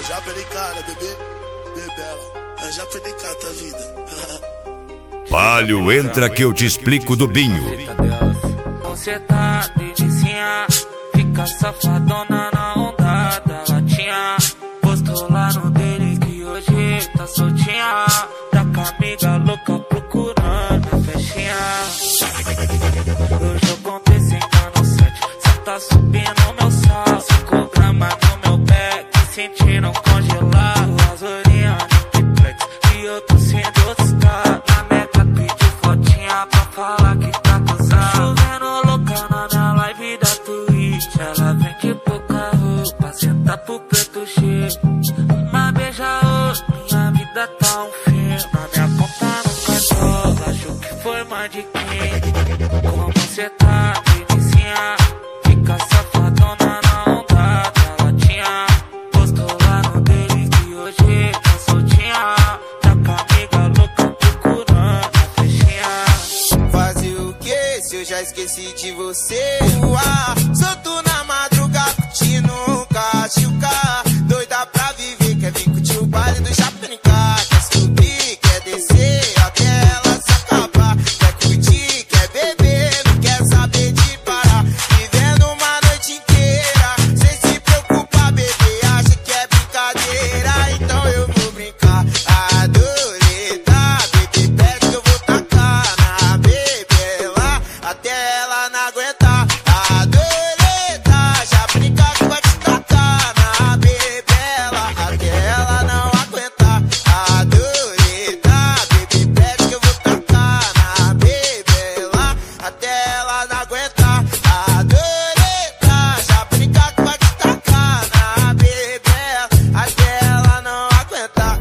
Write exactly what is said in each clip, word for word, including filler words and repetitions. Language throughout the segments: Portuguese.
já perdi cara, bebê, bebela. Eu já perdi cara da vida. Palio, entra que eu te explico do Binho. Você tá delicinha, fica safadona na onda da latinha. Postou lá no dele que hoje tá soltinha. Tá com a amiga louca procurando a festinha. Hoje eu contei sentando sete. Cê tá subindo meu sal, cinco gramas no meu pé, que sentindo congelar. Duas olhinhas no triplex e eu tô sendo oscar. Na meta pediu fotinha pra falar que tá cansado. Chovendo louca na minha live da Twitch. Ela vem de pouca roupa, senta pro preto cheio. Uma beija outra, minha vida tá um fim. Na minha conta no cartola, acho que foi mais de quem. Como cê tá, delicinha, fica safadona na onda da latinha. Postou lá no dele que hoje tá soltinha. Tá com a amiga louca procurando a festinha. Fazer o que se eu já esqueci de você? Uá, solto na madrugada, curtindo um cachuca. Doida pra viver, quer vir curtir o baile do Japenicá. Quer subir, quer descer, até ela se acabar. Quer curtir, quer beber, não quer saber de parar. Vivendo uma noite inteira, sem se preocupar, bebê. Acha que é brincadeira, então eu vou brincar. Adoreta, bebê, pega que eu vou tacar na bebela, até ela não aguentar. Adoreta, já brinca que vai te tacar na bebela, até ela não aguentar. Adoreta, bebê, pega que eu vou tacar na bebela, até ela não aguentar. Adoreta, já brinca que vai te tacar na bebela, até ela não aguentar.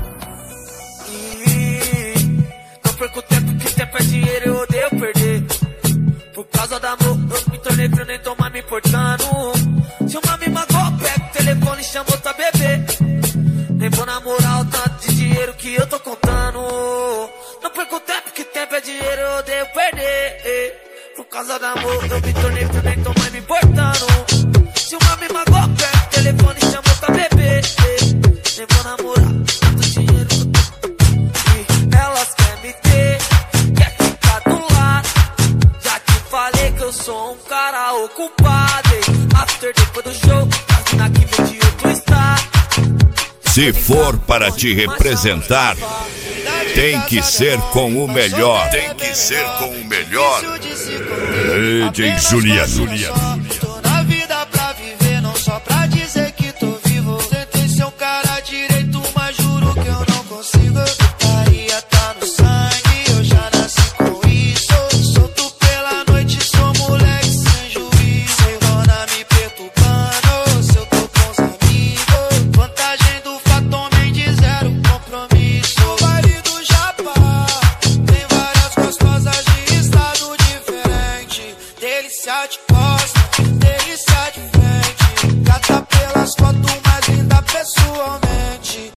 Ih, não perco tempo, que tempo é dinheiro, eu odeio perder. Por causa do amor, eu me tornei frio, nem tô mais me importando. Se uma me magoou, pega o telefone e chama outra bebê. Nem vou namorar o tanto de dinheiro que eu tô contando. Não perco tempo, que tempo é dinheiro, eu odeio perder. Por causa do amor, eu me tornei frio, nem tô mais me importando. Se uma me magoou, pega o telefone e chama outra bebê. Nem vou namorar tanto dinheiro que eu tô. Elas querem me ter, quer ficar do lado. Já te falei que eu sou um cara ocupado, hein? After depois do show, as mina que vem de outro estado. Se for para te representar, tem que ser com o melhor. Tem que ser com o melhor. D J Juliano. Tô na vida pra viver, não só pra dizer que tô vivo. Tentei ser um cara direito, mas juro que eu não consigo. Putaria tá no sangue, eu já nasci com isso. Solto pela noite, sou moleque sem juízo. Cegona me perturbando, se eu tô com os amigos. Vantagem do fato, homem de zero compromisso. O baile do Japão tem várias gostosas de estado diferente. Delícia de costa, delícia de frente. Gata pelas fotos, mas linda pessoalmente.